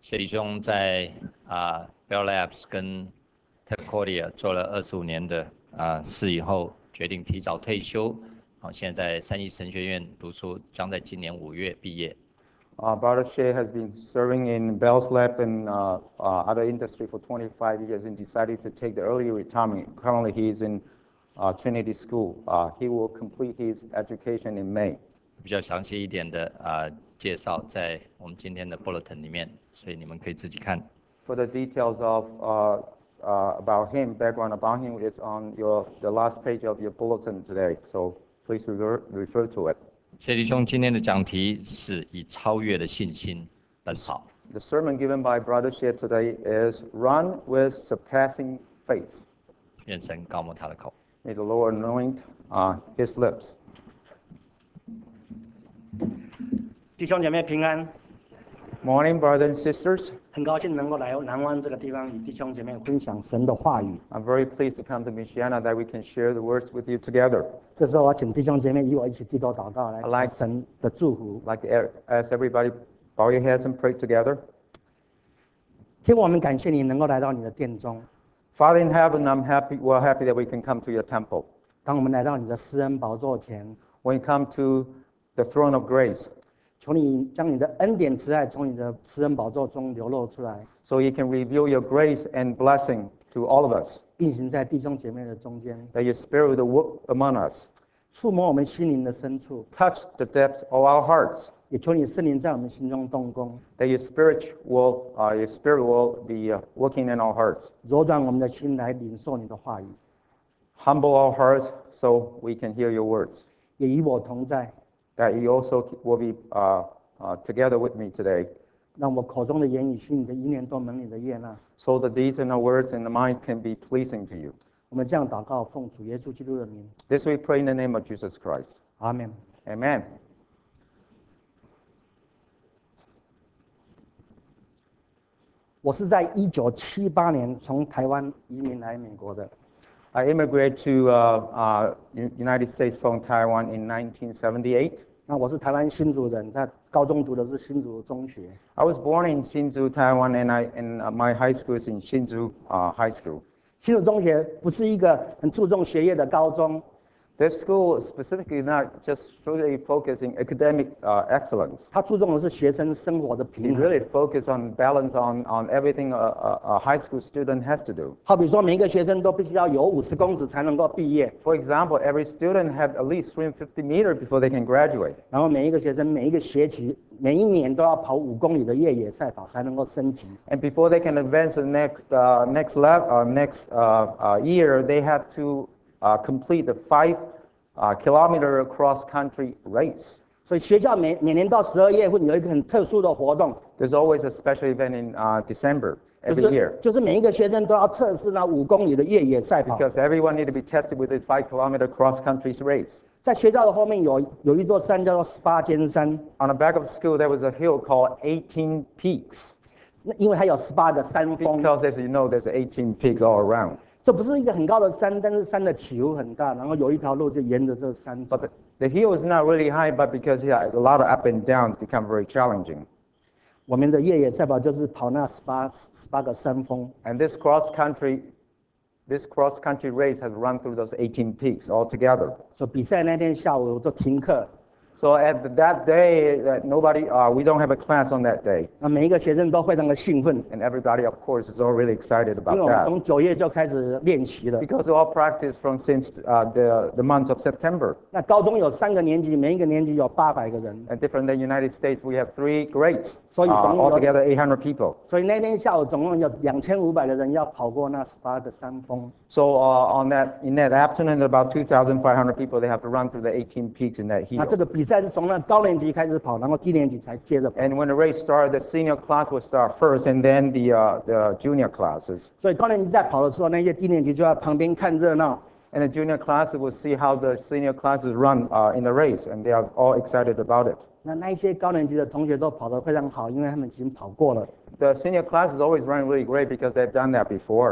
谢弟兄在Bell Labs 跟 Telcordia 做了25年的事以后，决定提早退休。现在在三一神学院读书，将在今年5月毕业。 Brother Shea has been serving in Bell's Lab and other industry for 25 years and decided to take the early retirement. Currently, he is in Trinity School. He will complete his education in May. 比较详细一点的介绍在我们今天的 bulletin 里面，所以你们可以自己看。 For the details of about him, background about him is on the last page of your bulletin today. So please refer to it. 谢弟兄今天的讲题是以超越的信心奔跑。 The sermon given by Brother Shea today is "Run with surpassing faith." 愿神膏抹他的口。 May the Lord anoint his lips. 弟兄姐妹平安。 Morning, brothers and sisters. 很高兴能够来南湾这个地方与弟兄姐妹分享神的话语。 I'm very pleased to come to Michiana that we can share the words with you together. 这时候我请弟兄姐妹与我一起低头祷告，来求神的祝福。 I'd like to ask everybody bow your heads and pray together. 天父，我们感谢你能够来到你的殿中。 Father in heaven, we're happy that we can come to your temple. 当我们来到你的施恩宝座前， When we come to the throne of grace, 求你将你的恩典慈爱从你的施恩宝座中流露出来， so you can reveal your grace and blessing to all of us, 运行在弟兄姐妹的中间， that your spirit will work among us, 触摸我们心灵的深处， touch the depths of our hearts, 也求你圣灵在我们心中动工， that your spirit will be working in our hearts, 柔软我们的心来领受你的话语， humble our hearts so we can hear your words, 也与我同在， that you also will be together with me today, 让我口中的言语、心里的意念都蒙你的悦纳。 so the deeds and the words and the mind can be pleasing to you. 我们这样祷告，奉主耶稣基督的名， This we pray in the name of Jesus Christ. 阿门。 Amen. 我是在1978年从台湾移民来美国的。 I immigrated to United States from Taiwan in 1978. 那我是台湾新竹人，在高中读的是新竹中学。 I was born in Hsinchu, Taiwan, and my high school is in Hsinchu High School. 新竹中学不是一个很注重学业的高中， This school specifically not just solely focusing academic excellence. 它注重的是学生生活的 It 平衡。 really focus on balance on everything a high school student has to do. 好比说，每一个学生都必须要有50公尺才能够毕业， For example, every student had at least 350 meters before they can graduate. 然后每一个学生每一个学期、每一年都要跑5公里的越野赛跑才能够升级。 And before they can advance to the next year, they had to complete the 5-kilometer cross-country race. 所以学校每年到12月会有一个很特殊的活动， There's always a special event in December 就 every year 就是每一个学生都要测试那5公里的越野赛跑。 because everyone need to be tested with this 5-kilometer cross-country race. 在学校的后面有一座山叫做18尖山， On the back of the school, there was a hill called 18 Peaks 那因为它有18个山峰， because, as you know, there's 18 peaks all around. 这不是一个很高的山，但是山的起伏很大，然后有一条路就沿着这个山走。 But the hill is not really high, but because a lot of up and downs become very challenging. 我们的越野赛跑就是跑那18个山峰， And this cross-country race has run through those 18 peaks altogether. 所以比赛那天下午就停课， So at that day, we don't have a class on that day. 那每一个学生都非常的兴奋， And everybody, of course, is all really excited 因 about 为我们 that. 从9月就开始练习了。 Because we all practice since the month of September. 那高中有3个年级，每一个年级有800个人， And different than United States, we have 3 grades, So you don't know- altogether 800 people. 所以那天下午总共有2500个人要跑过那18个山峰。 So in that afternoon, about 2,500 people, they have to run through the 18 peaks in that 那 hill. 这个比赛是从那高年级开始跑，然后低年级才接着跑。 And when the race started, the senior class would start first, and then the junior classes. 所以高年级在跑的时候，那些低年级就在旁边看热闹。 And the junior classes will see how the senior classes run in the race, and they are all excited about it. 那一些高年级的同学都跑得非常好，因为他们已经跑过了。 The senior classes always run really great because they've done that before.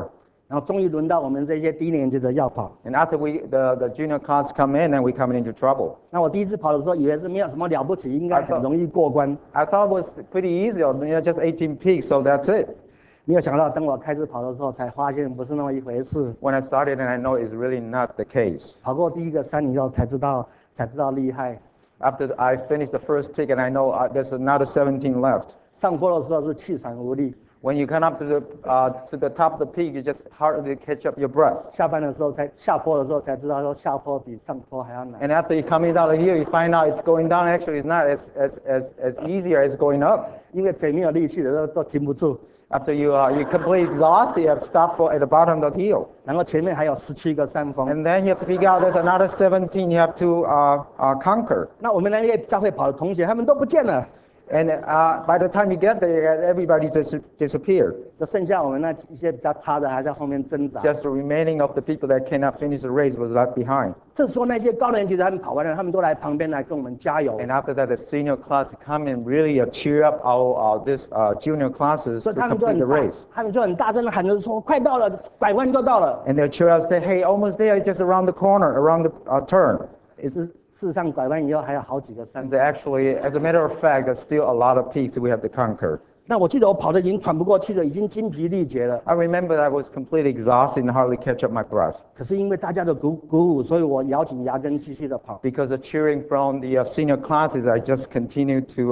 然后终于轮到我们这些低年级的要跑。 And after the junior class come in, and we come into trouble. 那我第一次跑的时候，以为是没有什么了不起，应该很容易过关。 I thought it was pretty easy, just 18 peaks, so that's it. 没有想到，等我开始跑的时候，才发现不是那么一回事。 When I started, and I know it's really not the case. 跑过第一个山以后，才知道厉害。 After I finished the first peak, and I know there's another 17 left. 上坡的时候是气喘无力， When you come up to the top of the peak, you just hardly catch up your breath. 下坡的时候才知道说下坡比上坡还要难。 And after you coming down the hill, you find out it's going down. Actually, it's not as easier as going up. 因为腿没有力气的时候都停不住， After you completely exhausted, you have stopped at the bottom of the hill. 然后前面还有17个山峰。 And then you have to figure out there's another 17 you have to conquer. 那我们那些教会跑的同学，他们都不见了， And by the time you get there, everybody just disappeared. 就剩下我们那一些比较差的还在后面挣扎。 Just the remaining of the people that cannot finish the race was left behind. 这时候那些高年级的他们跑完了，他们都来旁边来跟我们加油。 And after that, the senior class come and really cheer up our this junior classes 所 to 以他们就 complete 很 the 大 race. 他们就很大声的喊着说：“快到了，拐弯就到了。 And they cheer us, say, "Hey, almost there, just around the corner, around the turn." ” 也是事实上拐弯以后还有好几个山 And。they actually, as a matter of fact, there's still a lot of peaks we have to conquer. 那我记得我跑得已经喘不过气了，已经精疲力竭了。 I remember I was completely exhausted and hardly catch up my breath 可是因为大家的鼓舞，所以我咬紧牙根继续的跑。 because of cheering from the senior classes. I just continued to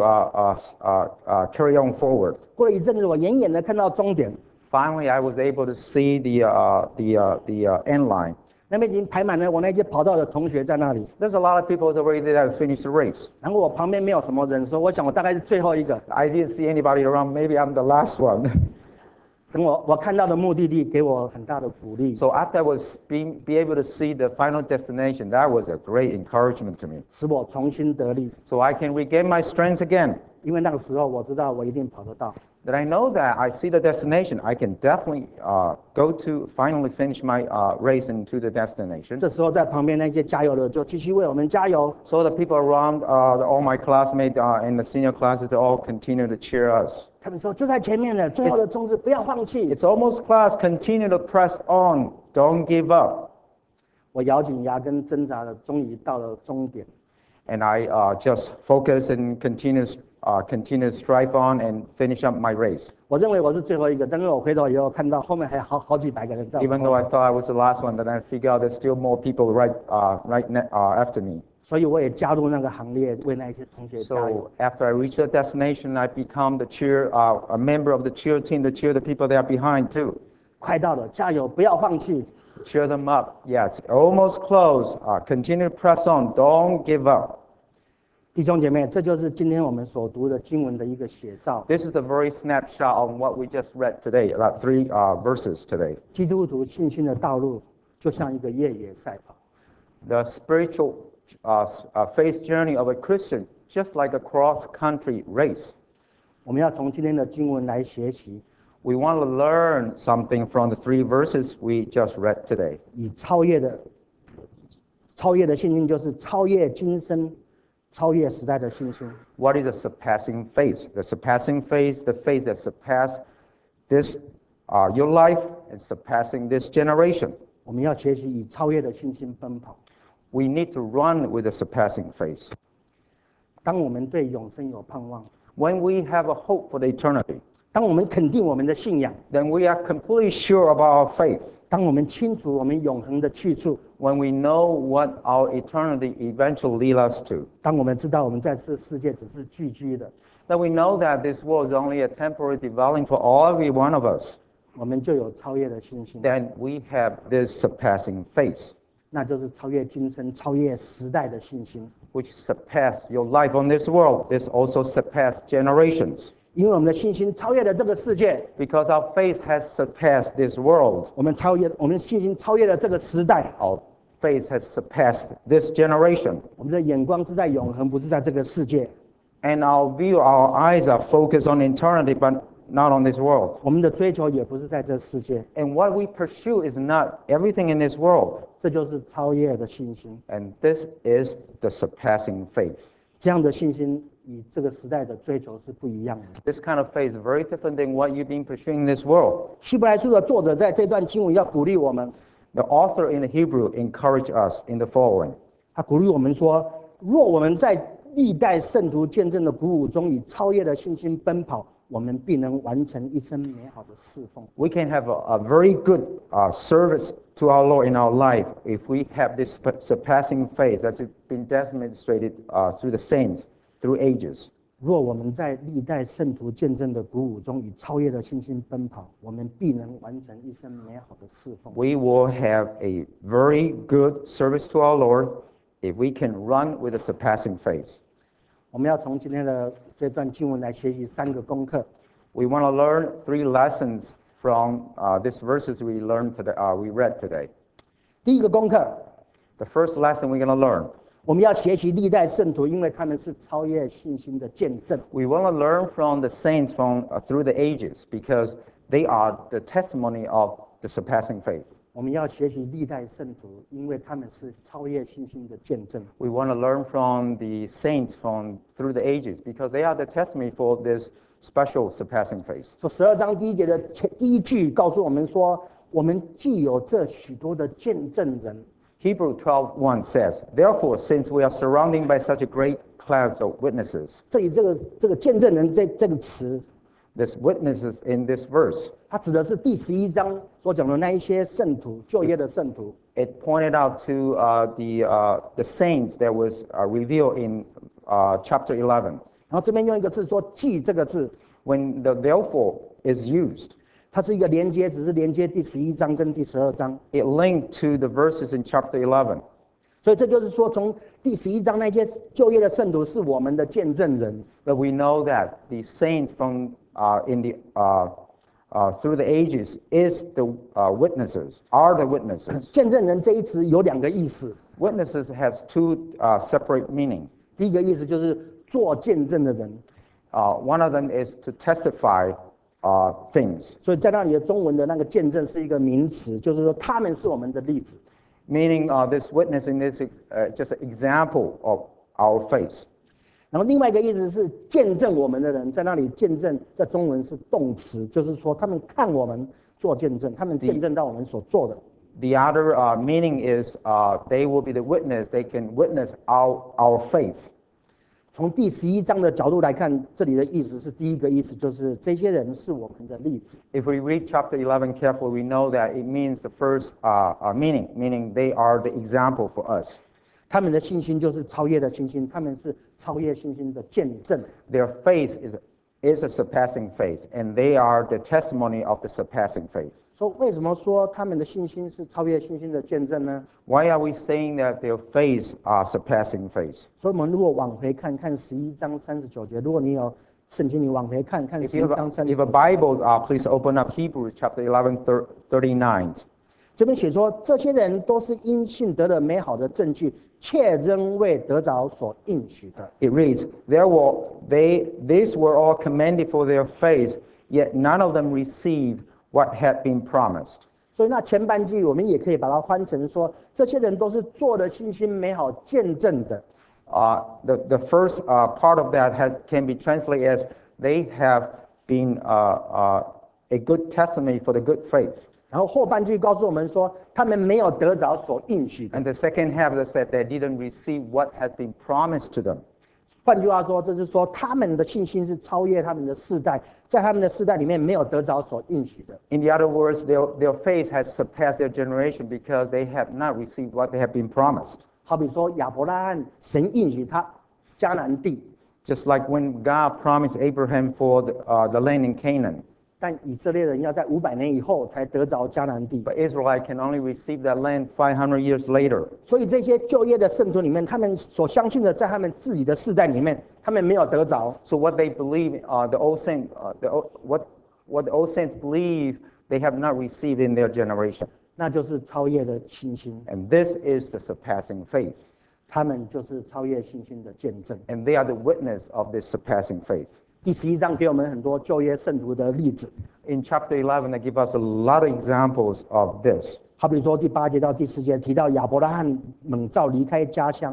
carry on forward. 过了一阵子，我远远的看到终点， Finally, I was able to see the end line. 那边已经排满了我那些跑道的同学在那里。 There's a lot of people already there to finish the race. 然后我旁边没有什么人，说我想我大概是最后一个。 I didn't see anybody around. Maybe I'm the last one. 等我看到的目的地，给我很大的鼓励， So after I was be able to see the final destination, that was a great encouragement to me. 使我重新得力。 So I can regain my strength again. 因为那个时候我知道我一定跑得到。 That I know that I see the destination, I can definitely go to finally finish my race into the destination. 这时候在旁边那些加油的就继续为我们加油。 So the people around, all my classmates in the senior classes, they all continue to cheer us. 他们说就在前面了，最后的冲刺，不要放弃。 It's almost class, continue to press on, don't give up. 我咬紧牙根挣扎了，终于到了终点。 And I just focus and continue to strive on and finish up my race. 我认为我是最后一个，但是我回头以后看到后面还有好几百个人在我 Even 后 though 面 I thought I was the last one, then I figured out there's still more people after me. 所以我也加入那个行列，为那些同学加油。 So after I reach the destination, I become a member of the cheer team to cheer the people that are behind too. 快到了，加油，不要放弃。 Cheer them up. Yes, almost close. Continue to press on. Don't give up. 弟兄姐妹，这就是今天我们所读的经文的一个写照。 This is a very snapshot on what we just read today, about 3 verses today. 基督徒信心的道路就像一个越野赛跑， The spiritual faith journey of a Christian, just like a cross-country race. 我们要从今天的经文来学习， We want to learn something from the 3 verses we just read today. 以超越的信心，就是超越今生、超越时代的信心。 What is a surpassing faith? The surpassing faith, the faith that surpass this your life and surpassing this generation. 我们要学习以超越的信心奔跑。 We need to run with a surpassing faith. 当我们对永生有盼望， When we have a hope for the eternity, 当我们肯定我们的信仰， then we are completely sure about our faith. 当我们清楚我们永恒的去处， When we know what our eternity eventually lead us to. 当我们知道我们在这世界只是聚居的， That we know that this world is only a temporary dwelling for every one of us. 我们就有超越的信心， Then we have this surpassing faith, 那就是超越今生、超越时代的信心。 which surpass your life on this world. This also surpass generations. 因为我们的信心超越了这个世界， Because our faith has surpassed this world. 我们的信心超越了这个时代。 Our faith has surpassed this generation. 我们的眼光是在永恒，不是在这个世界。 And our view, our eyes are focused on eternity, but not on this world. 我们的追求也不是在这世界。 And what we pursue is not everything in this world. 这就是超越的信心。 And this is the surpassing faith. 这样的信心与这个时代的追求是不一样的。 This kind of faith is very different than what you've been pursuing in this world. 希伯来书的作者在这段经文要鼓励我们， The author in the Hebrew encouraged us in the following. 他鼓励我们说：若我们在历代圣徒见证的鼓舞中，以超越的信心奔跑，我们必能完成一生美好的侍奉。 We can have a very good service to our Lord in our life if we have this surpassing faith that's been demonstrated through the saints through ages. 若我们在历代圣徒见证的鼓舞中，以超越的信心奔跑，我们必能完成一生美好的侍奉。 We will have a very good service to our Lord if we can run with a surpassing faith. 我们要从今天的这段经文来学习3个功课。 We want to learn 3 lessons from these verses we learned today. We read today. 第一个功课， The first lesson we're going to learn. 我们要学习历代圣徒，因为他们是超越信心的见证。 We want to learn from the saints from through the ages because they are the testimony of the surpassing faith. 我们要学习历代圣徒，因为他们是超越信心的见证。 We want to learn from the saints from through the ages because they are the testimony for this special surpassing faith. 说12章第1节的第1句告诉我们说，我们既有这许多的见证人， Hebrew 12:1 says, "Therefore, since we are surrounded by such a great cloud of witnesses," 这里这个见证人这个词， this witnesses in this verse, 它指的是第11章所讲的那一些圣徒，旧约的圣徒。 it pointed out to the saints that was revealed in chapter 11. 然后这边用一个字说“既”这个字， When the therefore is used, 它是一个连接，只是连接第11章跟第12章。 it linked to the verses in chapter 11. 所以这就是说，从第11章那些旧约的圣徒是我们的见证人， But we know that the saints from in the through the ages is the witnesses, are the witnesses. 见证人这一词有2个意思。 Witnesses has 2 separate meanings. 第一个意思就是做见证的人， One of them is to testify things, 所以在那里的中文的那个见证是一个名词，就是说他们是我们的例子。 meaning this witnessing is just an example of our faith. 然后另外一个意思是见证我们的人，在那里见证在中文是动词，就是说他们看我们做见证，他们见证到我们所做的。 The other meaning is they will be the witness. They can witness our faith. 从第11章的角度来看，这里的意思是第一个意思就是这些人是我们的例子。 If we read chapter 11 carefully, we know that it means the first meaning they are the example for us. 他们的信心就是超越的信心，他们是超越信心的见证。 Their faith is a surpassing faith, and they are the testimony of the surpassing faith. 说为什么说他们的信心是超越信心的见证呢？ Why are we saying that their faith are surpassing faith? 所以我们如果往回看看11章39节，如果你有圣经，你往回看看 If you 11章 have a 39， Bible, please open up Hebrews chapter 11:39. 这边写说，这些人都是因信得了美好的证据，却仍未得着所应许的。 It reads, these were all commended for their faith, yet none of them received what had been promised. 所以那前半句我们也可以把它换成说，这些人都是做了信心美好见证的。 The first part of that can be translated as they have been a good testimony for the good faith. 然后后半句告诉我们说，他们没有得着所应许的。 And the second half that said they didn't receive what has been promised to them. 换句话说，这是说他们的信心是超越他们的世代，在他们的世代里面没有得着所应许的。 In the other words, their faith has surpassed their generation because they have not received what they have been promised. 好比说亚伯拉罕，神应许他迦南地， Just like when God promised Abraham for the land in Canaan. 但以色列人要在500年以后才得着迦南地。 But Israelite can only receive that land 500 years later. 所以这些旧约的圣徒里面，他们所相信的，在他们自己的世代里面，他们没有得着。 So what they believe, the old saints, what the old saints believe, they have not received in their generation. 那就是超越的信心， And this is the surpassing faith. 他们就是超越信心的见证。 And they are the witness of this surpassing faith. 第11章给我们很多旧约圣徒的例子， In chapter 11, they give us a lot of examples of this. 好比说第8节到第10节提到亚伯拉罕蒙召离开家乡，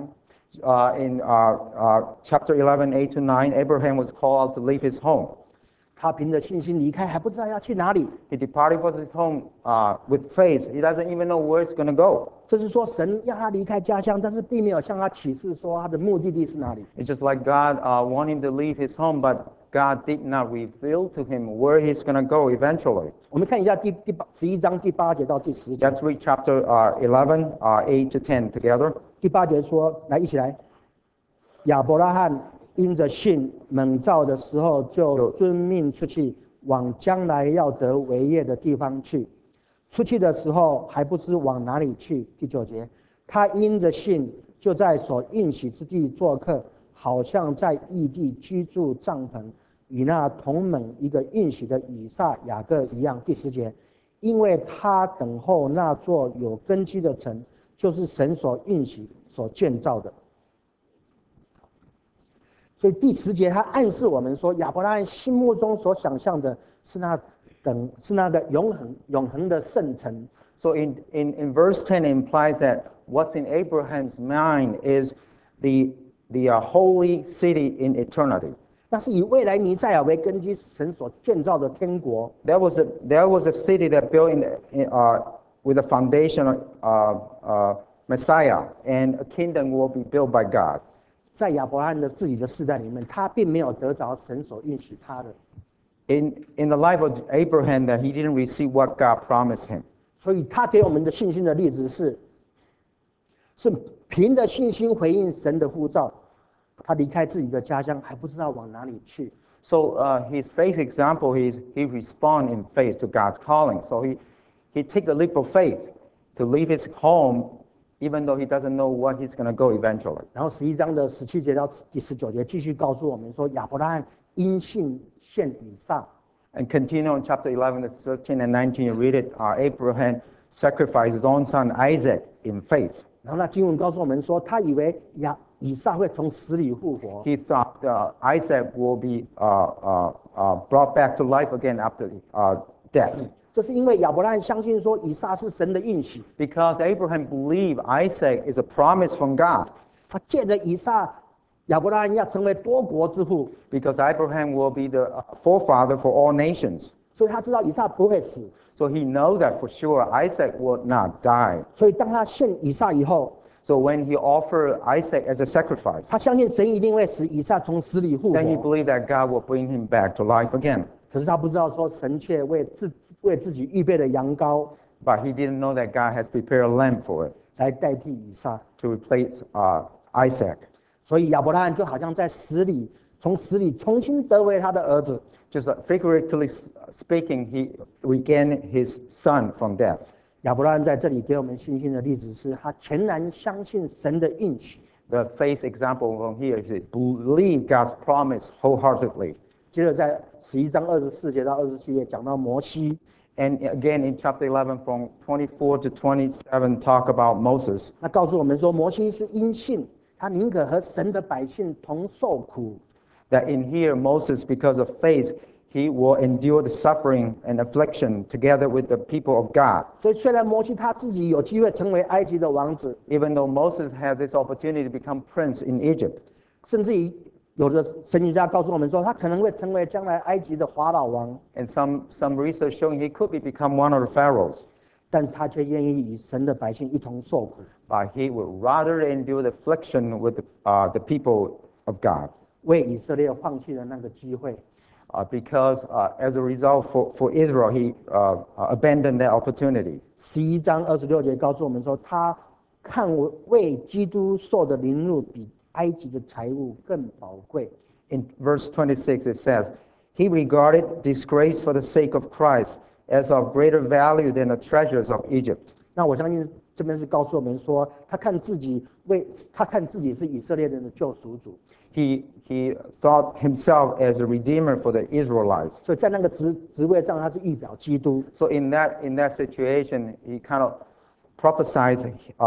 In chapter 11, 8 to 9, Abraham was called out to leave his home. 他凭着信心离开，还不知道要去哪里。 He departed from his home with faith. He doesn't even know where he's going to go. 这是说神要他离开家乡，但是并没有向他启示说他的目的地是哪里。 It's just like God want him to leave his home, but God did not reveal to him where he's going to go eventually. 我们看一下11章第8节到第10节。 Let's read chapter 11, 8 to 10 together. 第8节说，来一起来。亚伯拉罕因着信，蒙召的时候就遵命出去，往将来要得为业的地方去。出去的时候还不知往哪里去。第9节，他因着信，就在所应许之地做客，好像在异地居住帐篷，与那同蒙一个应许的以撒、雅各一样。第10节，因为他等候那座有根基的城，就是神所应许、所建造的。所以第10节，他暗示我们说，亚伯拉罕心目中所想象的是那个永恒的圣城。 So in verse 10 it implies that what's in Abraham's mind is the holy city in eternity. 那是以未来弥赛亚为根基，神所建造的天国。 There was a city that built with the foundation of Messiah, and a kingdom will be built by God. 在亚伯拉罕的自己的世代里面，他并没有得着神所应许他的。 In the life of Abraham, that he didn't receive what God promised him. 所以他给我们的信心的例子是凭着信心回应神的呼召，他离开自己的家乡，还不知道往哪里去。 So his faith example, he respond in faith to God's calling. So he take the leap of faith to leave his home, even though he doesn't know what he's going to go eventually. 然后11章的17节到第19节继续告诉我们说，亚伯拉罕因信献以撒。 And continue in chapter 11, 13 and 19, you read it, Abraham sacrificed his own son Isaac in faith. 然后那经文告诉我们说，他以为以撒会从死里复活。 He thought Isaac will be brought back to life again after death. 这是因为亚伯拉罕相信说，以撒是神的应许。 Because Abraham believed Isaac is a promise from God. 他借着以撒，亚伯拉罕要成为多国之父。 Because Abraham will be the forefather for all nations. 所以他知道以撒不会死。 So he knows that for sure Isaac will not die. 所以当他献以撒以后， So when he offered Isaac as a sacrifice, 他相信神一定会使以撒从死里复 then he 活。 believed that God will bring him back to life again. 可是他不知道说，神却为自己预备了羊羔 But he didn't know that God has prepared a lamb for it 来代替以撒。 to replace Isaac. 所以亚伯拉罕就好像从死里重新得回他的儿子。 Just figuratively speaking, he regained his son from death. 亚伯拉罕在这里给我们信心的例子是，他全然相信神的应许。 The faith example from here is believe God's promise wholeheartedly. 接着在11章24节到27节讲到摩西， And again in chapter 11 from 24 to 27 talk about Moses. 那告诉我们说，摩西是因信，他宁可和神的百姓同受苦。 That in here Moses, because of faith, he will endure the suffering and affliction together with the people of God. 所以虽然摩西他自己有机会成为埃及的王子， Even though Moses had this opportunity to become prince in Egypt. 甚至于有的神学家告诉我们说，他可能会成为将来埃及的法老王， And some research showing he could become one of the pharaohs. 但是他却愿意与神的百姓一同受苦， But he would rather endure the affliction with the people of God. 为以色列放弃了那个机会。 Because as a result for Israel, he abandoned that opportunity. 11章26节告诉我们说，他看为基督受的凌辱比埃及的财物更宝贵。 In verse 26 it says, he regarded disgrace for the sake of Christ as of greater value than the treasures of Egypt. 那我相信这边是告诉我们说，他看自己是以色列人的救赎主， He thought himself as a redeemer for the Israelites. 所以在那个职位上，他是预表基督。 So in that situation, he kind of prophesied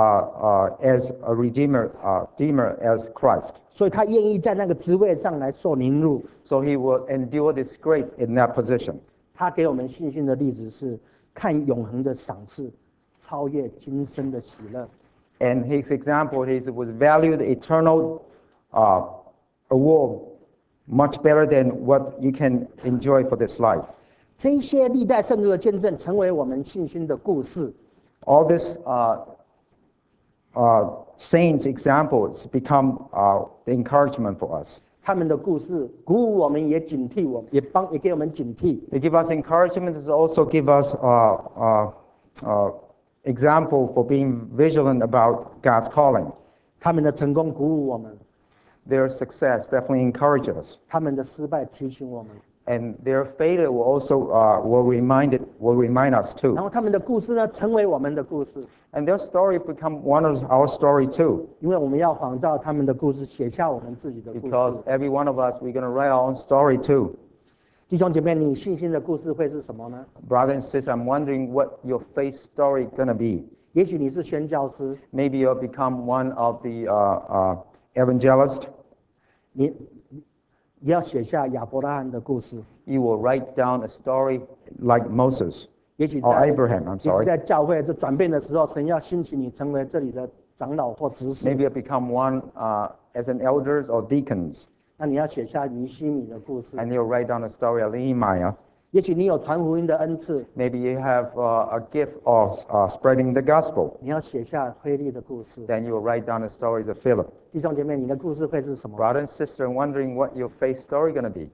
as a redeemer as Christ. 所以他愿意在那个职位上来受凌辱。 So he will endure disgrace in that position. 他给我们信心的例子是看永恒的赏赐，超越今生的喜乐。 And his example is was valued eternal award much better than what you can enjoy for this life. 这一些历代圣徒的见证，成为我们信心的故事。 All this saints examples become the encouragement for us. 他们的故事鼓舞我们，也警惕我们，也给我们警惕。 They give us encouragement, they also give us example for being vigilant about God's calling. 他们的成功鼓舞我们， Their success definitely encourages us, 他们的失败提醒我们。 and their failure will also will remind us 然 too. 后他们的故事呢，成为我们的故事， And their story become one of our story too, 因为我们要仿照他们的故事，写下我们自己的故 because 事。 every one of us we're going to write our own story too. 弟兄姐妹，你信心的故事会是什么呢？ Brother and sister, I'm wondering what your faith story going to be. 也许你是宣教师， Maybe you'll become one of the evangelists. 你要写下亚伯拉罕的故事。 You will write down a story like Moses 也许 or 在 Abraham. I'm 也许 sorry. 在教会这转变的时候，神要兴起你成为这里的长老或执事。 Maybe you'll become one as an elders or deacons, 那你要写下尼希米的故事。 and you'll write down a story of Nehemiah. 也许你有传福音的恩赐， Maybe you have a gift of spreading the gospel. 你要写下腓利的故事。 Then you will write down the stories of Philip. 弟兄姐妹，你的故事会是什么？ Brother and sister, I'm wondering what your faith story going to be.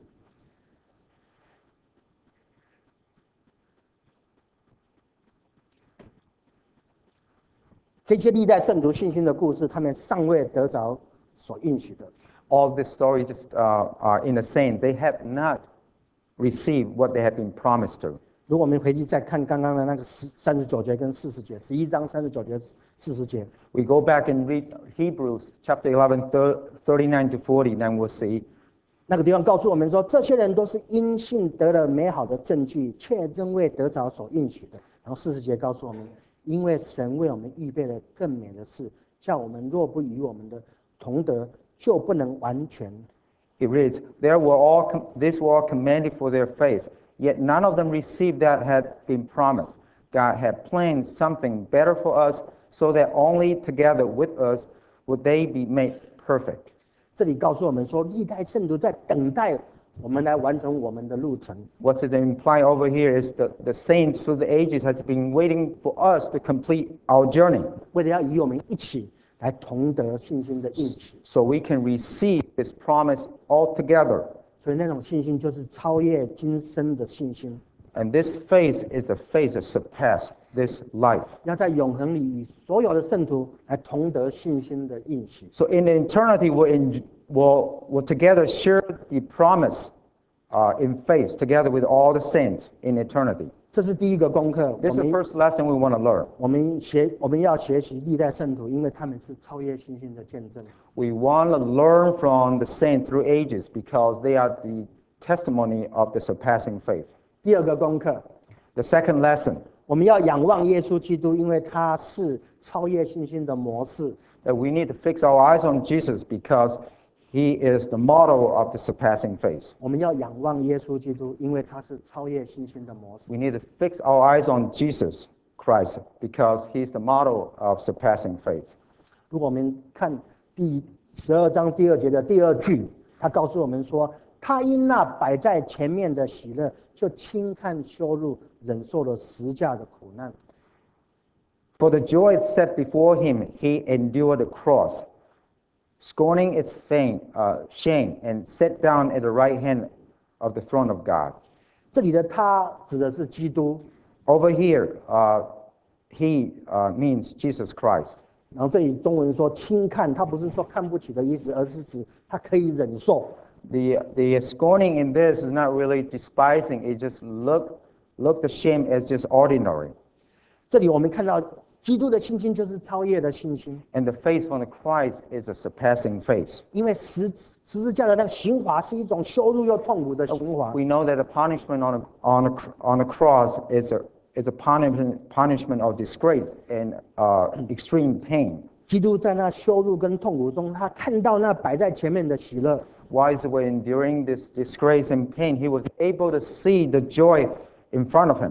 这些历代圣徒信心的故事，他们尚未得着所应许的。 All this story just are in the same. They have not received what they have been promised to. 如果我们回去再看刚刚的那个39节跟40节，11章39节、40节， We go back and read Hebrews chapter 11, 39 to 40, then we'll see 那个地方告诉我们说，这些人都是因信得了美好的证据，却仍未得着所应许的。然后40节告诉我们，因为神为我们预备了更美的事，叫我们若不与我们的同得，就不能完全。 It reads, these were all commended for their faith, yet none of them received that had been promised. God had planned something better for us, so that only together with us would they be made perfect. 这里告诉我们说，历代圣徒在等待我们来完成我们的路程。 What's it imply over here is the saints through the ages has been waiting for us to complete our journey, 为了要与我们一起来同得信心的应许， so we can receive this promise all together. 所以那种信心就是超越今生的信心， And this faith is the faith that surpasses this life. 要在永恒里与所有的圣徒来同得信心的应许。 So in eternity, we'll together share the promise in faith, together with all the saints in eternity. 这是第一个功课， This is the first lesson we want to learn. 我们要学习历代圣徒，因为他们是超越信心的见证。 We want to learn from the saints through ages because they are the testimony of the surpassing faith. 第二个功课， The second lesson, 我们要仰望耶稣基督，因为他是超越信心的模式。 that we need to fix our eyes on Jesus because he is the model of the surpassing faith. 我们要仰望耶稣基督，因为他是超越信心的模式。 We need to fix our eyes on Jesus Christ because he's the model of surpassing faith. 如果我们看第12章第2节的第2句，他告诉我们说，他因那摆在前面的喜乐，就轻看羞辱，忍受了十架的苦难。 For the joy set before him, he endured the cross, scorning its shame, and sat down at the right hand of the throne of God. 这里的他指的是基督， Over here, he means Jesus Christ. 然后这里中文说轻看，他不是说看不起的意思，而是指他可以忍受。 The scorning in this is not really despising. It just look the shame as just ordinary. 这里我们看到基督的信心就是超越的信心， And the faith from the Christ is a surpassing faith. 因为十字架的那个刑罚是一种羞辱又痛苦的刑罚。 We know that the punishment on the cross is a punishment of disgrace and extreme pain. 基督在那羞辱跟痛苦中，他看到那摆在前面的喜乐， Why is it when during this disgrace and pain, he was able to see the joy in front of him?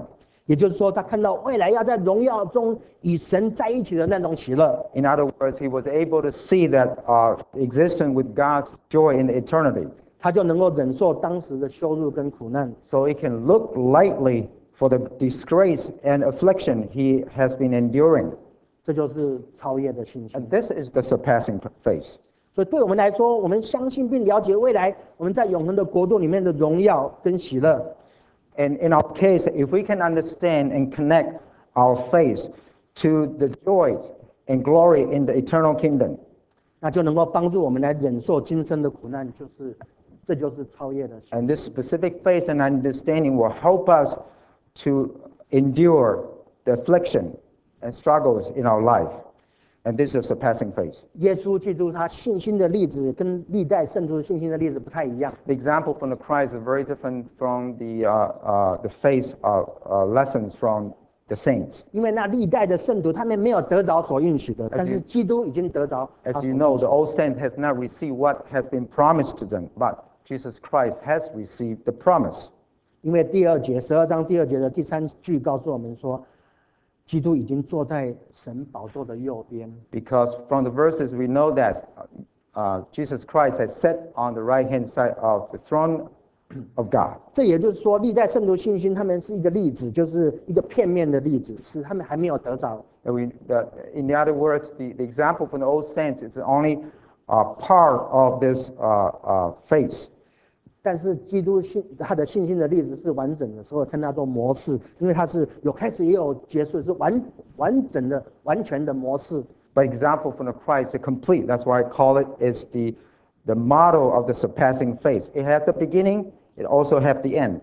也就是说，他看到未来要在荣耀中与神在一起的那种喜乐。 In other words, he was able to see that existence with God's joy in eternity. 他就能够忍受当时的羞辱跟苦难。 So he can look lightly for the disgrace and affliction he has been enduring. 这就是超越的信心。 And this is the surpassing faith. 所以对我们来说，我们相信并了解未来我们在永恒的国度里面的荣耀跟喜乐。 And in our case, if we can understand and connect our faith to the joys and glory in the eternal kingdom, 那就能够帮助我们来忍受今生的苦难，这就是超越的信心。 and this specific faith and understanding will help us to endure the affliction and struggles in our life. And this is surpassing faith. 耶稣基督他信心的例子跟历代圣徒信心的例子不太一样。 The example from the Christ is very different from the faith lessons from the saints. 因为那历代的圣徒他们没有得着所应许的，但是基督已经得着。 As you know, the old saints has not received what has been promised to them, but Jesus Christ has received the promise. 因为第2节12章第2节的第3句告诉我们说，基督已经坐在神宝座的右边。 Because from the verses we know that Jesus Christ has sat on the right-hand side of the throne of God. 这也就是说，历代圣徒信心他们是一个例子，就是一个片面的例子，是他们还没有得着。 In the other words, the example from the old saints is only part of this faith. 但是基督他的信心的例子是完整的，所以称它做模式，因为它是有开始也有结束，是完整的、完全的模式。 But example from the Christ is complete. That's why I call it is the model of the surpassing faith. It has the beginning, it also has the end.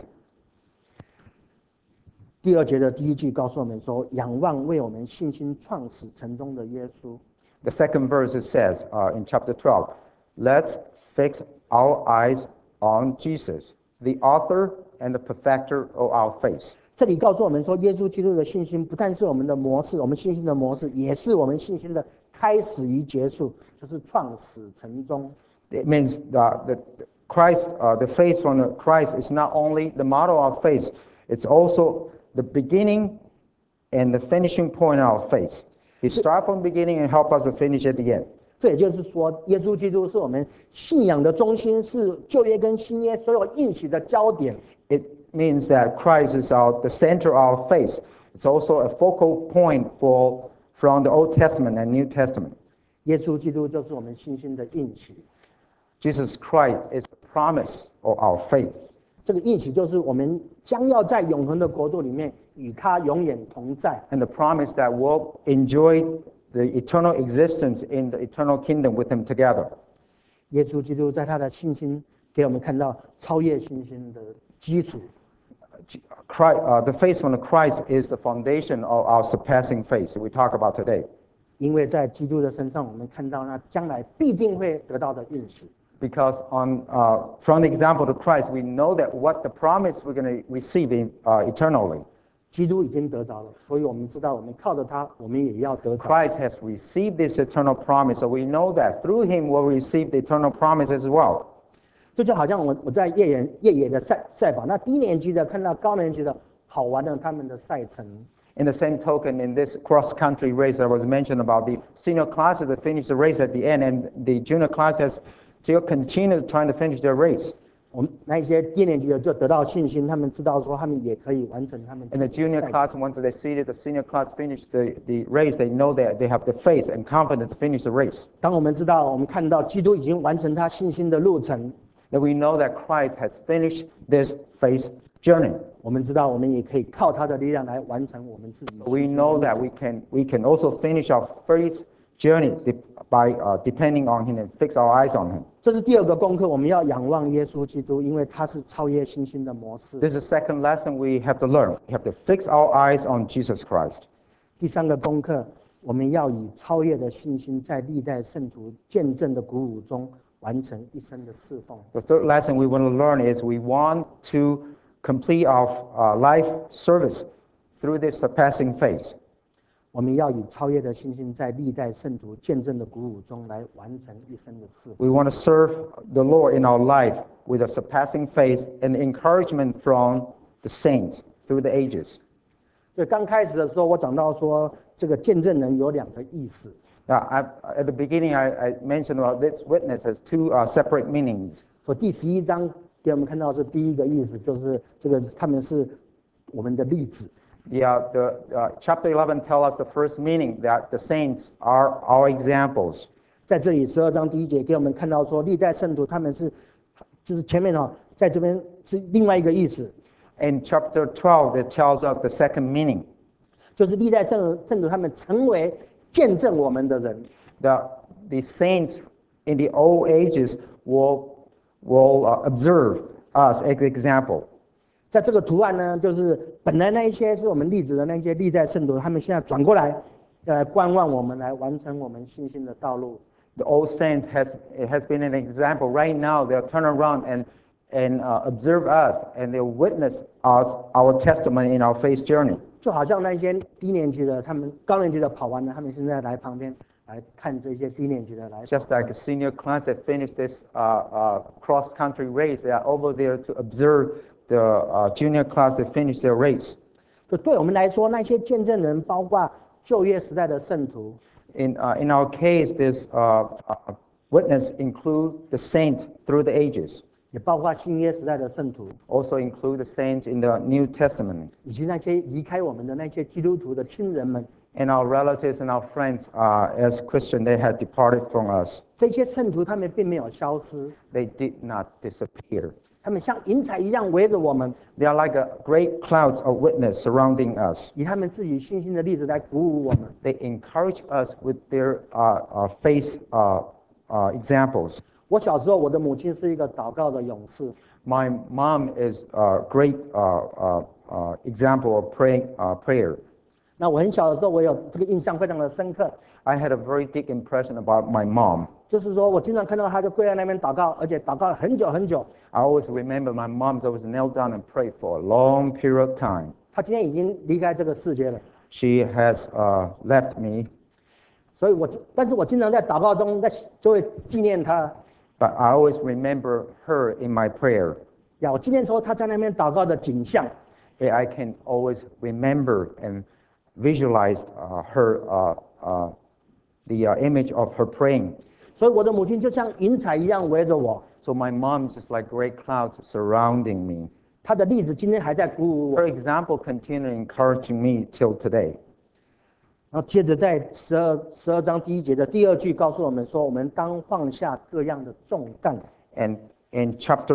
第2节的第1句告诉我们说：“仰望为我们信心创始成终的耶稣。” The second verse it says in chapter 12, let's fix our eyes on Jesus, the author and the perfecter of our faith. 这里告诉我们说，耶稣基督的信心不但是我们的模式，我们信心的模式，也是我们信心的开始与结束，就是创始成终。 It means the Christ, the faith from the Christ is not only the model of faith, it's also the beginning and the finishing point of our faith. He starts from the beginning and help us to finish at the end. 这也就是说，耶稣基督是我们信仰的中心，是旧约跟新约所有应许的焦点。 It means that Christ is the center of our faith. It's also a focal point from the Old Testament and New Testament. 耶稣基督就是我们信心的应许。 Jesus Christ is the promise of our faith. 这个应许就是我们将要在永恒的国度里面与他永远同在。 And the promise that we'll enjoy the eternal existence in the eternal kingdom with him together. 耶稣基督在他的信心给我们看到超越信心的基础。 The faith from the Christ is the foundation of our surpassing faith that we talk about today. 因为在基督的身上，我们看到那将来必定会得到的应许。 Because from the example of Christ, we know that what the promise we're going to receive eternally. 基督已经得着了，所以我们知道，我们靠着他，我们也要得着。 Christ has received this eternal promise, so we know that through him we'll receive the eternal promise as well. 这就好像我在越野的赛跑，那低年级的看到高年级的跑完了他们的赛程。 In the same token, in this cross-country race that was mentioned about, the senior classes that finished the race at the end, and the junior classes still continue trying to finish their race. 我们那一些低年级的就得到信心，他们知道说他们也可以完成他们。 In the junior class, once they see that the senior class finished the race, they know that they have the faith and confidence to finish the race. 当我们知道，我们看到基督已经完成他信心的路程， That we know that Christ has finished this faith journey. 我们知道我们也可以靠他的力量来完成我们自己。 We know that we can also finish our faith journey by depending on him and fix our eyes on him. 这是第2个功课，我们要仰望耶稣基督，因为他是超越信心的模式。 This is the second lesson we have to learn. We have to fix our eyes on Jesus Christ. 第3个功课，我们要以超越的信心，在历代圣徒见证的鼓舞中，完成一生的侍奉。 The third lesson we want to learn is we want to complete our life service through this surpassing faith. 我们要以超越的信心，在历代圣徒见证的鼓舞中来完成一生的侍奉。 We want to serve the Lord in our life with a surpassing faith and encouragement from the saints through the ages. 所以刚开始的时候，我讲到说，这个见证人有2个意思。 At the beginning, I mentioned about this witness has two separate meanings. 所以第11章给我们看到是第一个意思，就是这个他们是我们的例子。 Chapter 11 tells us the first meaning that the saints are our examples. 在这里12章第1节给我们看到说，历代圣徒他们是，就是前面在这边是另外一个意思。 In chapter 12, it tells us the second meaning. 就是历代圣徒他们成为见证我们的人。 The saints in the old ages will observe us as example. 在这个图案呢，就是本来那一些是我们例子的那些历代圣徒，他们现在转过来，要来观望我们，来完成我们信心的道路。 The old saints has been an example. Right now, they'll turn around and observe us, and they'll witness us our testimony in our faith journey. 就好像那些低年级的，他们高年级的跑完了，他们现在来旁边来看这些低年级的来。 Just like a senior class that finished this cross-country race, they are over there to observe the junior class that finished their race. 就对我们来说，那些见证人包括旧约时代的圣徒。 In our case, this witness include the saints through the ages. 也包括新约时代的圣徒， Also include the saints in the New Testament. 以及那些离开我们的那些基督徒的亲人们。 And our relatives and our friends, as Christians, they had departed from us. 这些圣徒他们并没有消失， They did not disappear. 他们像云彩一样围着我们， They are like a great clouds of witness surrounding us. 以他们自己信心的例子来鼓舞我们。 They encourage us with their faith examples. 我小时候，我的母亲是一个祷告的勇士。 My mom is a great example of prayer. 那我很小的时候，我有这个印象非常的深刻， I had a very deep impression about my mom. 就是说我经常看到她就跪在那边祷告，而且祷告了很久很久。 I always remember my mom's always knelt down and prayed for a long period of time. 她今天已经离开这个世界了， She has left me, 所以但是我经常在祷告中就会纪念她。 but I always remember her in my prayer. 我纪念说她在那边祷告的景象。 I can always remember and visualize the image of her praying. 所以我的母亲就像云彩一样围着我， So my mom is just like great clouds surrounding me. 她的例子今天还在鼓舞我。 Her example continues encouraging me till today. 然后接着在12章第1节的第2句告诉我们说，我们当放下各样的重担。 And in chapter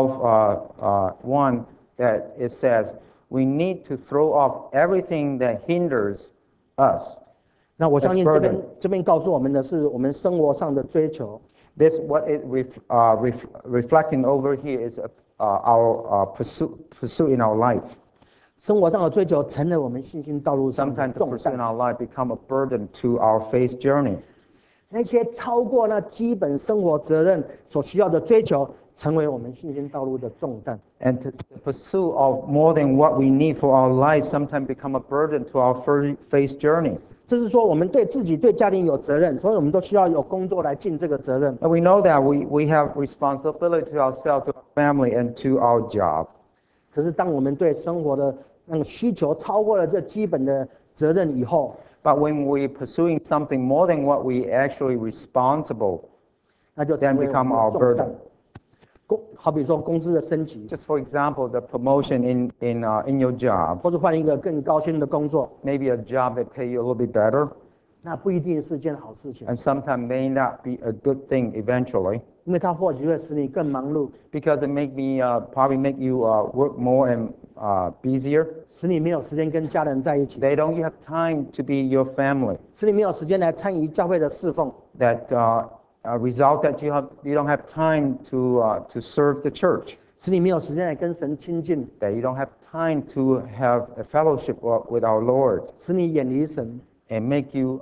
12, 1, that it says, we need to throw off everything that hinders us. 那我相信 As burden. 这边告诉我们的是我们生活上的追求。 This what it reflecting over here is our pursuit in our life. 生活上的追求成了我们信心道路上的 Sometimes the 重 pursuit in 担。 our life become a burden to our faith journey. 那些超过那基本生活责任所需要的追求，成为我们信心道路的重担。 And the pursuit of more than what we need for our life sometimes become a burden to our faith journey. 这是说我们对自己、对家庭有责任，所以我们都需要有工作来尽这个责任。 And we know that we have responsibility to ourselves, to our family, and to our job. 可是当我们对生活的那个需求超过了这基本的责任以后， But when we're pursuing something more than what we actually responsible, 那就 then 成为我 become 们 our 的重担 burden. 好比说工资的升级， Just for example, the promotion in your job, 或者换一个更高薪的工作， maybe a job that pay you a little bit better, 那不一定是件好事情， and sometimes may not be a good thing eventually, 因为它或许会使你更忙碌， because it probably make you work more and busier. 使你没有时间跟家人在一起， They don't have time to be your family. 使你没有时间来参与教会的侍奉， That result that you don't have time to serve the church. 使你没有时间来跟神亲近， That you don't have time to have a fellowship with our Lord, 使你远离神。 and make you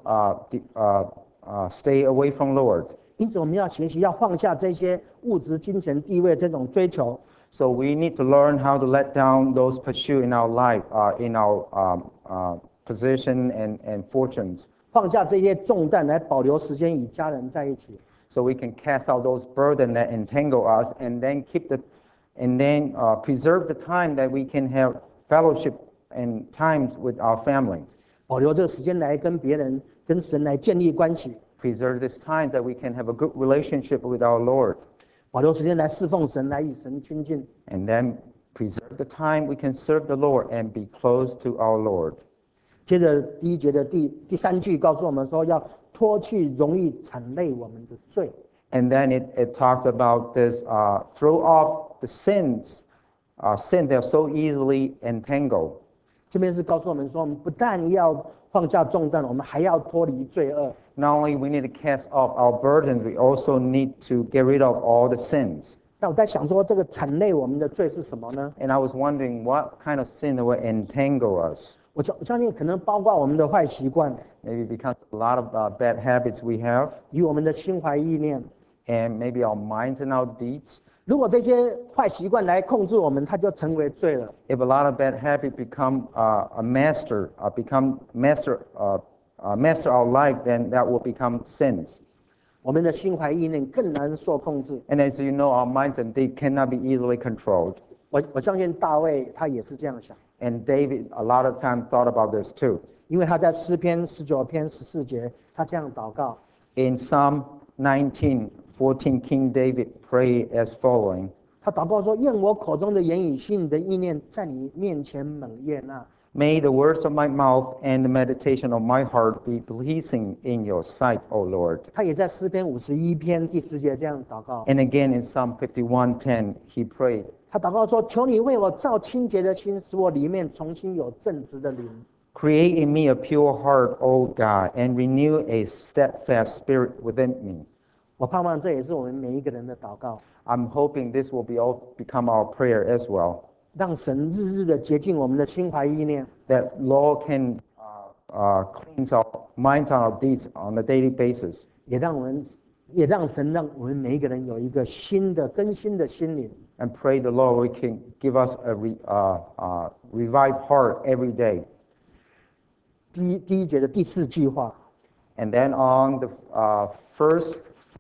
stay away from Lord. 因此，我们要学习要放下这些物质、金钱、地位这种追求， So we need to learn how to let down those pursuits in our life, in our position and fortunes, 放下这些重担，来保留时间与家人在一起。 so we can cast out those burdens that entangle us, and then preserve the time that we can have fellowship and time with our family. 保留这个时间来跟别人、跟神来建立关系， Preserve this time that we can have a good relationship with our Lord. 保留时间来侍奉神，来与神亲近。 And then preserve the time we can serve the Lord and be close to our Lord. 接着第1节的第3句告诉我们说，要脱去容易缠累我们的罪。 And then it talks about this, throw off the sin that so easily entangle. 这边是告诉我们说，我们不但要放下重担，我们还要脱离罪恶。 Not only we need to cast off our burdens, we also need to get rid of all the sins. 那我在想说，这个缠累我们的罪是什么呢？ And I was wondering what kind of sin will entangle us. 我相信可能包括我们的坏习惯， Maybe because a lot of bad habits we have, 与我们的心怀意念。 and maybe our minds and our deeds. 如果这些坏习惯来控制我们，它就成为罪了。 If a lot of bad habits become master our life, then that will become sins. 我们的心怀意念更难受控制。 And as you know, our minds and deeds cannot be easily controlled. 我相信大卫他也是这样想， And David a lot of times thought about this too. 因为他在诗篇19篇14节，他这样祷告。 In Psalm 19:14, King David prayed as following. 他祷告说：“愿我口中的言语、心里的意念，在你面前猛悦纳。” May the words of my mouth and the meditation of my heart be pleasing in your sight, O Lord. 他也在诗篇51篇第10节这样祷告。 And again in Psalm 51:10, he prayed. 他祷告说：“求你为我造清洁的心，使我里面重新有正直的灵。” Create in me a pure heart, O God, and renew a steadfast spirit within me. 我盼望这也是我们每一个人的祷告， I'm hoping this will become our prayer as well. 让神日日的洁净我们的心怀意念， That Lord can cleanse our minds and our deeds on a daily basis. 也让神让我们每一个人有一个新的更新的心灵。 And pray the Lord we can give us a revived heart every day. 第一节的第4句话 And then on the fourth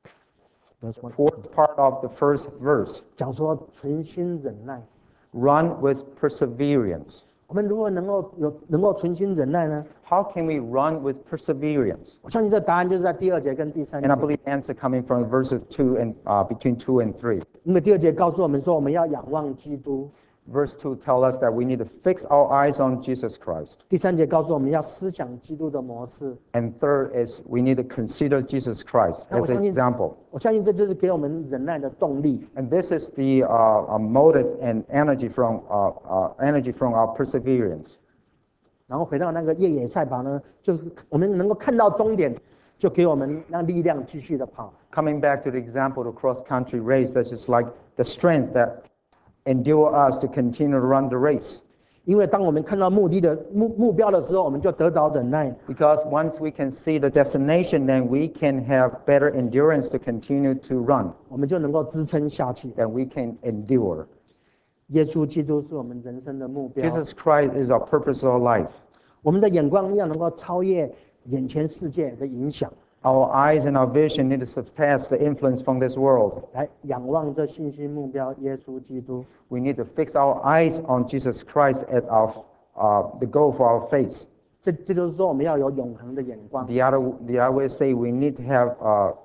part of the first verse, 讲说存心忍耐。 run with perseverance. 我们如何能够存心忍耐呢？ How can we run with perseverance? 我相信这答案就是在第2节跟第3 And I 节。 believe the answer coming from verses 2 and between 2 and 3. 因为第2节告诉我们说，我们要仰望基督； Verse 2 tells us that we need to fix our eyes on Jesus Christ. 第3节告诉我们要思想基督的模式。 And third is we need to consider Jesus Christ as an example. 我相信这就是给我们忍耐的动力。 And this is the motive and energy from our perseverance. 然后回到那个越野赛跑呢，就是我们能够看到终点，就给我们让力量继续的跑。 Coming back to the example of cross-country race, that's just like the strength that endure us to continue to run the race. 因为当我们看到目标的时候，我们就得着忍耐。 Because once we can see the destination, then we can have better endurance to continue to run. 我们就能够支撑下去。 Then we can endure. 耶稣基督是我们人生的目标。 Jesus Christ is our purpose of life. 我们的眼光要能够超越眼前世界的影响， Our eyes and our vision need to surpass the influence from this world. 来仰望这信心目标耶稣基督。 We need to fix our eyes on Jesus Christ as the goal for our faith. 这就是说，我们要有永恒的眼光。 The other way say we need to have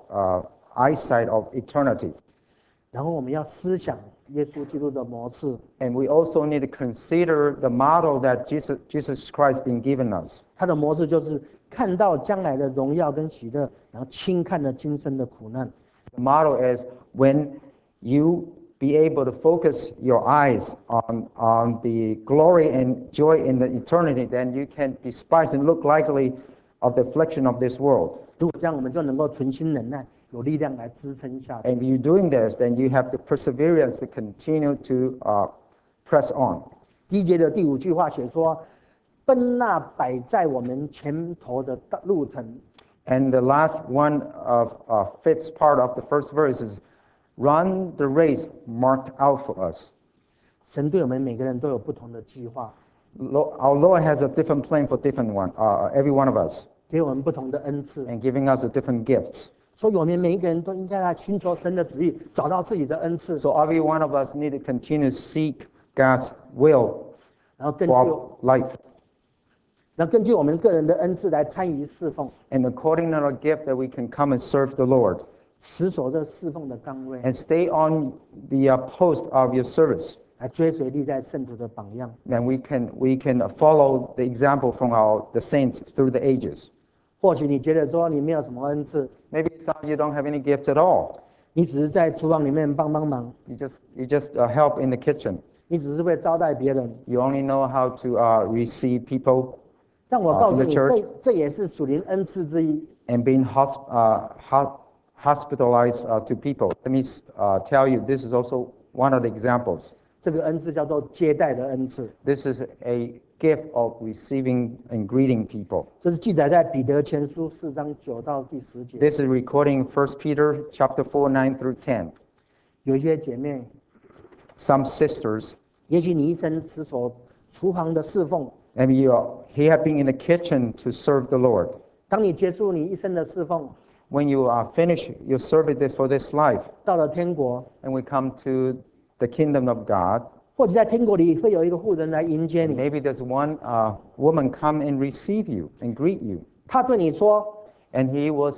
eyesight of eternity. 然后我们要思想耶稣基督的模式。 And we also need to consider the model that Jesus Christ been given us. 他的模式就是看到将来的荣耀跟喜乐，然后轻看了今生的苦难。 The model is when you be able to focus your eyes on the glory and joy in the eternity, then you can despise and look lightly of the affliction of this world. 如果这样，我们就能够存心忍耐，有力量来支撑下去。 And if you're doing this, then you have the perseverance to continue to press on. 第1节的第5句话写说：“奔那摆在我们前头的路程。” And the last one of fifth part of the first verse is, run the race marked out for us. 神对我们每个人都有不同的计划， Our Lord has a different plan for every one of us, 给我们不同的恩赐， and giving us a different gifts. 所以我们每一个人都应该来寻求神的旨意，找到自己的恩赐。 So every one of us need to continue to seek God's will. 然后根 for 据 our life. 我们个人的恩赐来参与侍奉， And according to our gift that we can come and serve the Lord 持守这侍奉的岗位， and stay on the post of your service. 来追随历代圣徒的榜样。 Then we can follow the example from the saints through the ages. 或许你觉得说你没有什么恩赐， Maybe you thought you don't have any gifts at all. 你只是在厨房里面帮忙， You just help in the kitchen. 你只是会招待别人。 You only know how to receive people 但我告诉 in 你， the church 这也是属灵恩赐之一。 and being hospitalized to people. Let me tell you, this is also one of the examples. 这个恩赐叫做接待的恩赐， This is a gift of receiving and greeting people. 这是记载在彼得前书4章9到第10节。 This is recording 1 Peter chapter 4, 9 through 10. 有一些姐妹， Some sisters, 也许你一生持守厨房的侍奉， maybe he have been in the kitchen to serve the Lord. 当你结束你一生的侍奉， When you finish your service for this life, 到了天国， and we come to the kingdom of God, 或者在天国里会有一个妇人来迎接你， maybe there's one woman come and receive you and greet you, 她对你说 and he will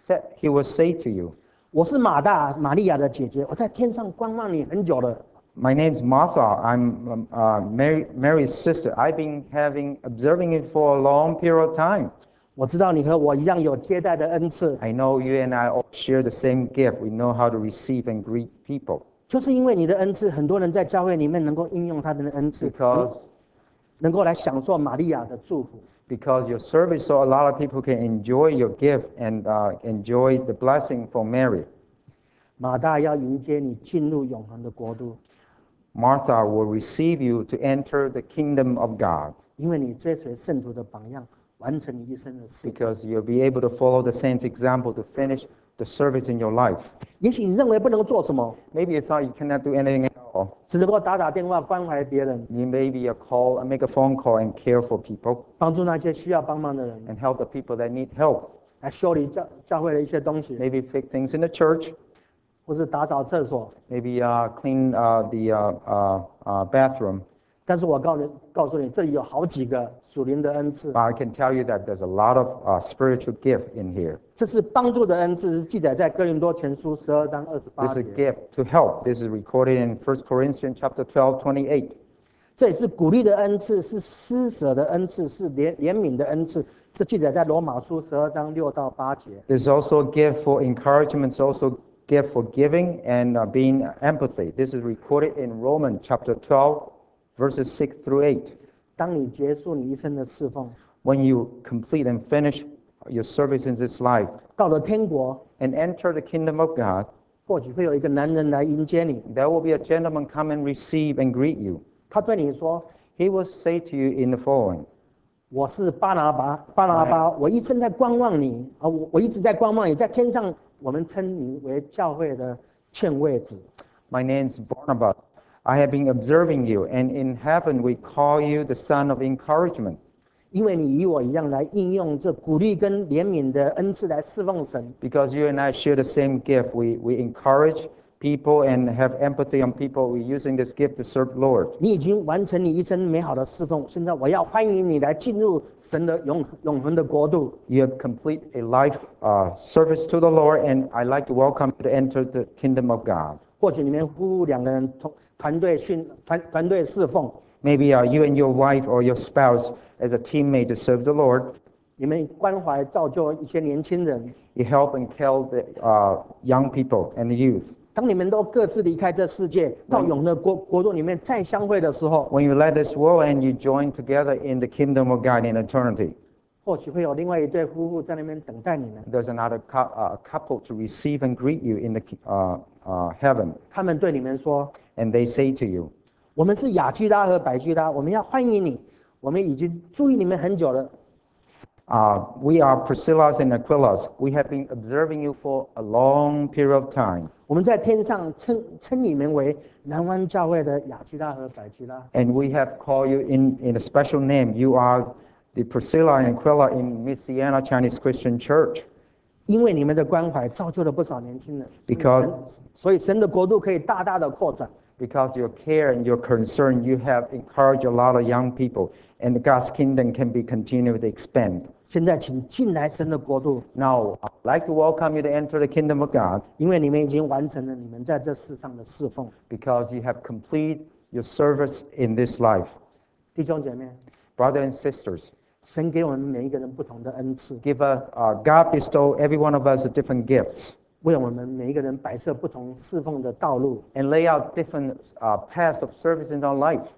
say to you, 我是玛利亚的姐姐，我在天上观望你很久了。 My name's Martha. I'm Mary's sister. I've been observing it for a long period of time. 我知道你和我一样有接待的恩赐， I know you and I all share the same gift. We know how to receive and greet people 就是因为你的恩赐，很多人在教会里面能够应用他们的恩赐， 能够来享受玛利亚的祝福。 because your service, so a lot of people can enjoy your gift and enjoy the blessing from Mary. 马大要迎接你进入永恒的国度， Martha will receive you to enter the kingdom of God 因为你追随圣徒的榜样，完成你一生的事。 because you'll be able to follow the saints' example to finish the service in your life. 也许你认为不能做什么， Maybe you thought you cannot do anything at all. 只能够打电话关怀别人， You maybe make a phone call and care for people 帮助那些需要帮忙的人， and help the people that need help. 来修理教会的一些东西， Maybe fix things in the church. 或是打扫厕所。 Maybe clean the bathroom. 但是我告诉你，这里有好几个属灵的恩赐， But I can tell you that there's a lot of spiritual gift in here. 这是帮助的恩赐，是记载在哥林多前书12章 This 28 is a 节。 gift to help. This is recorded in 1 Corinthians chapter 12, 28. 这也是鼓励的恩赐，是施舍的恩赐，是怜悯的恩赐，是记载在罗马书12章6到8节。 There's also a gift for encouragement. It's also a gift for giving and being empathy. This is recorded in Romans chapter 12, verses 6 through 8. 当你结束你一生的侍奉， When you complete and finish your service in this life 到了天国， and enter the kingdom of God, 或许会有一个男人来迎接你， there will be a gentleman come and receive and greet you. 他对你说 He will say to you in the following.：“ 我是巴拿巴，我一生在观望你啊，我一直在观望你，在天上我们称你为教会的劝慰子。 My name's Barnabas. I have been observing you, and in heaven we call you the son of encouragement. 因为你与我一样来应用这鼓励跟怜悯的恩赐来侍奉神， Because you and I share the same gift. We encourage people and have empathy on people. We're using this gift to serve the Lord. 你已经完成你一生美好的侍奉。现在我要欢迎你来进入神的永恒的国度。 You have complete a life service to the Lord, and I'd like to welcome you to enter the kingdom of God. 或许你们夫妇两个人团队侍奉， Maybe you and your wife or your spouse as a teammate to serve the Lord. 你们关怀造就一些年轻人。 You help and care the young people and the youth. 当你们都各自离开这世界，到永恒的国度里面再相会的时候， When you let this world and you join together in the kingdom of God in eternity, 或许会有另外一对夫妇在那边等待你们。 there's another couple to receive and greet you in the heaven. 他们对你们说 And they say to you,：“ 我们是雅居拉和百居拉，我们要欢迎你。我们已经注意你们很久了。 we are Priscilla's and Aquila's. We have been observing you for a long period of time. 我们在天上称你们为南湾教会的雅居拉和百居拉。 And we have called you in a special name. You are the Priscilla and Aquila in Missiana Chinese Christian Church. 因为你们的关怀造就了不少年轻人， Because- 所以神的国度可以大大的扩展， Because your care and your concern, you have encouraged a lot of young people, and God's kingdom can be continued to expand. 现在请进来神的国度， Now, I'd like to welcome you to enter the kingdom of God 因为你们已经完成了你们在这世上的侍奉。 because you have completed your service in this life. 弟兄姐妹， Brothers and sisters, 神给我们每一个人不同的恩赐， God bestow every one of us different gifts 为我们每一个人摆设不同侍奉的道路。 and lay out different paths of service in our life.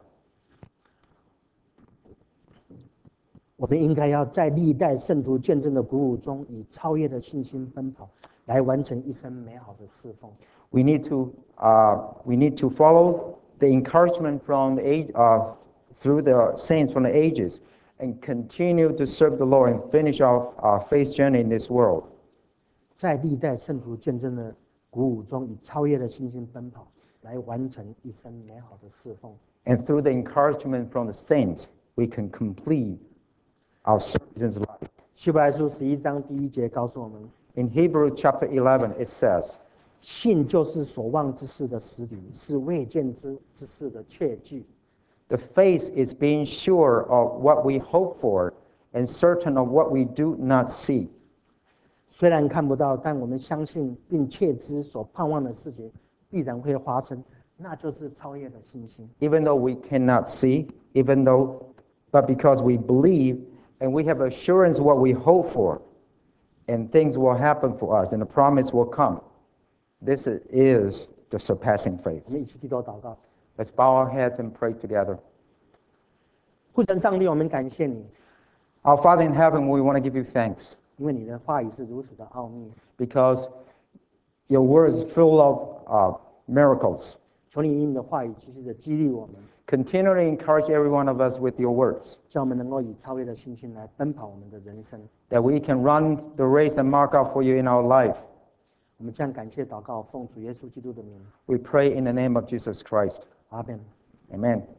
我们应该要在历代圣徒见证的鼓舞中，以超越的信心奔跑，来完成一生美好的侍奉。 We need to follow the encouragement from the age, through the saints from the ages and continue to serve the Lord and finish our faith journey in this world. 在历代圣徒见证的鼓舞中，以超越的信心奔跑，来完成一生美好的侍奉。 And through the encouragement from the saints, we can complete our service in life. 希伯来书11章第1节告诉我们， In Hebrews chapter 11, it says, 信就是所望之事的实底，是未见之事的确据。 the faith is being sure of what we hope for and certain of what we do not see. 虽然看不到，但我们相信并确知所盼望的事情必然会发生，那就是超越的信心。 Even though we cannot see, but because we believe and we have assurance what we hope for, and things will happen for us and the promise will come. This is the surpassing 我 faith. 们一起低头祷告。 Let's bow our heads and pray together. 父神上帝，我们感谢你， Our Father in heaven, we want to give you thanks 因为你的话语是如此的奥秘。 because your word is full of miracles. 求你以你的话语继续的激励我们， Continually encourage every one of us with your words, 叫我们能够以超越的信心来奔跑我们的人生。 that we can run the race and mark out for you in our life. 我们将感谢祷告，奉主耶稣基督的名， We pray in the name of Jesus Christ. 阿门。 Amen.